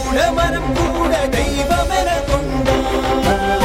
கூட மனம் கூட தெய்வமென கொண்டாய்.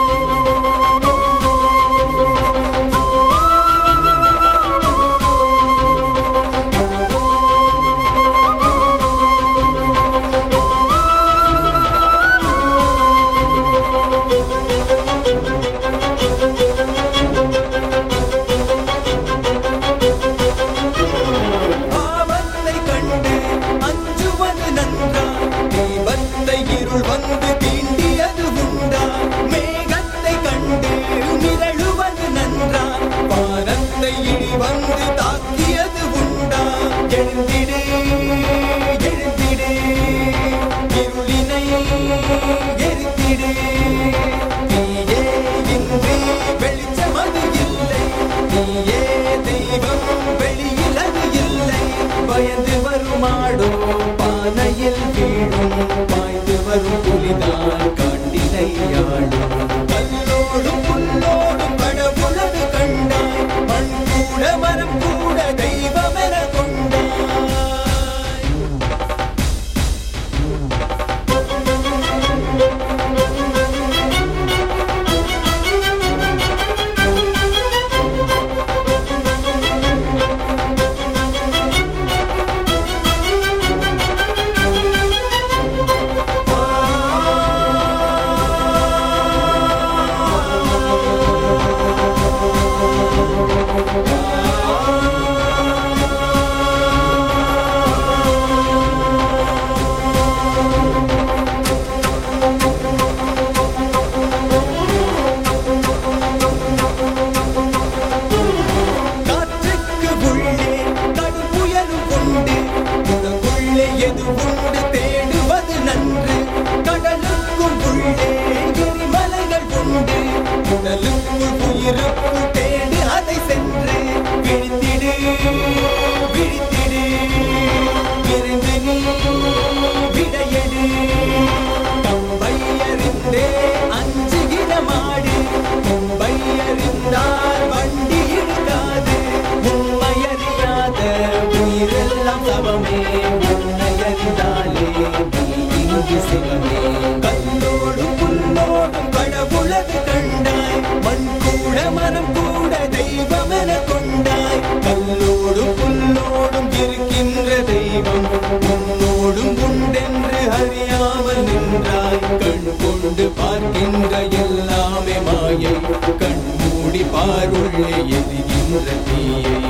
இருள் வந்து தீண்டியது உண்டா? மேகத்தை கண்டு நிரழுவது நன்றா? வானத்தை இடி வந்து தாக்கியது உண்டா? எழுந்திடு எழுந்திடு, இருளினை எரித்திடு. நீயே இன்றி வெளிச்சம் அது இல்லை, நீயே தெய்வம் வெளியில் அது இல்லை. பயந்து வருமாடோ பானையில் வீழும், பாய்ந்து வரும் புலிதான் காட்டினை ஆடும். கல்லோடும் புல்லோடும் கடவுளது கண்டாய், மண் கூட மரம் கூட தெய்வமென கொண்டாய். எது உண்டு தேடுவது நன்று, கடலுக்கும் உள்ளே எரிமலைகள் உண்டு. உடலுக்குள் உயிருக்குள் தேடு அதை சென்று, விழித்திடு விழித்திடு, இருந்து நீ விடையெடு. கம்பை அறிந்தே அஞ்சுகிற மாடு, கொம்பை அறிந்தால் வண்டி இழுக்காது. உண்மையறியாத உயிரெல்லாம் சவமே, சிவமே. கல்லோடும் புல்லோடும் கடவுளது கண்டாய், மண் கூட மனம் கூட தெய்வமென கொண்டாய். கல்லோடும் புல்லோடும் இருக்கின்ற தெய்வம் உன்னோடும் உண்டென்று அறியாமல் நின்றாய். கண் கொண்டு பார்க்கின்ற எல்லாமே மாயை, கண் மூடி பாருள்ளே எரிகின்ற தீயை.